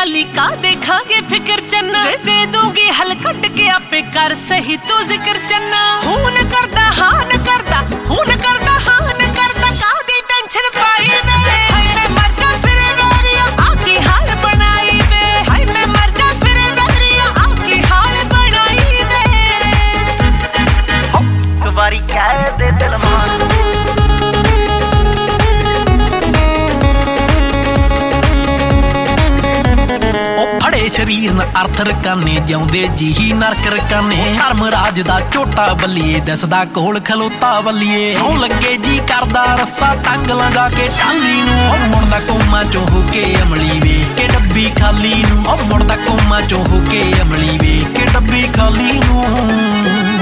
लाली का देखांगे फिक्र चन्ना दे दूंगी हल कट के आपे कर सही तो जिक्र चन्ना हूं न करदा हां न करदा हूं न करदा हां न करदा कादी टेंशन पाई वे हाय मैं मर जा फिर वेरिया आकी हाल बनाई वे हाय मैं मर जा फिर वेरिया आकी हाल बनाई वे एक बारी कह दे दिल मान शरीर न अर्थ रकाने जिउंदे जी नरक रकाने धर्मराज दा झोटा बल्लीए दसदा कोल खलोता बल्लीए सौ लगे जी करदा रस्सा टंग लगा के टाली नूं मुड़दा कोमा चों हो के अमली वे के डब्बी खाली नूं मुड़दा कोमा चों हो के अमली वे के डब्बी खाली नूं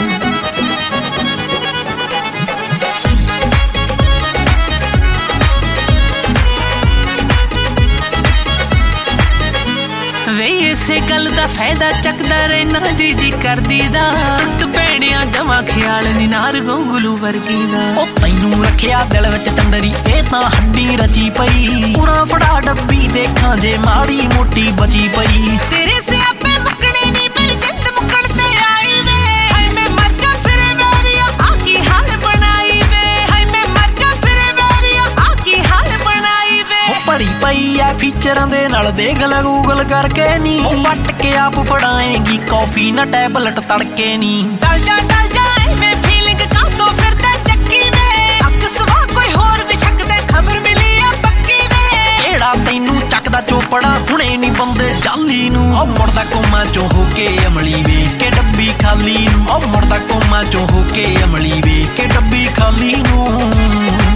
वे इसे गल दा फायदा चकदा रहना जी जी कर दीदा टुट पैणिया जमा ख्याल नी नार गोंगलू वर्गी दा ओ तैनू रखिया दिल विच चंदरी ए तां हड्डी रची पई पूरा फड़ा डब्बी देखा जे माड़ी मोटी बची पई तेरे से आपे मुकणे नी मेरी जिंद मुकण ते आई वे हाय मैं मर जा फिर वेरिया आकी हाल बनाई वे हाय मैं मर जा फिर वेरिया आकी हाल बनाई वे भरी पई आ फीचरां दे नाल देख ले गूगल करके नी पट के आप फड़ाएगी कॉफी ना टैबलेट तड़के नी डल जा मैं फीलिंग का तो फिर ते चक्की वे अक सवा कोई होर भी छक दे खबर मिली आ पक्की वे केड़ा तैनू चकदा चोपड़ा हुणे नी बंदे चाली नू ओ मुड़दा कोमा चों हो के अमली वे के डब्बी खाली नू ओ मुड़दा कोमा चों हो के अमली वे के डब्बी खाली नू